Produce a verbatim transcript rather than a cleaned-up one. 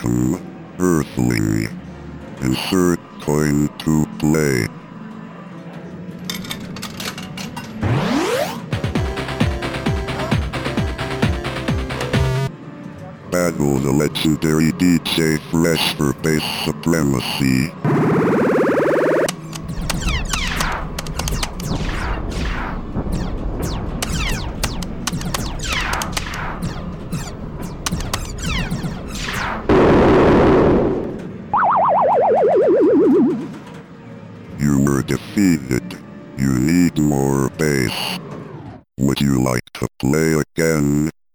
Welcome, Earthling. Insert coin to play. Battle the legendary D J Fresh for base supremacy. You were defeated. You need more base. Would you like to play again?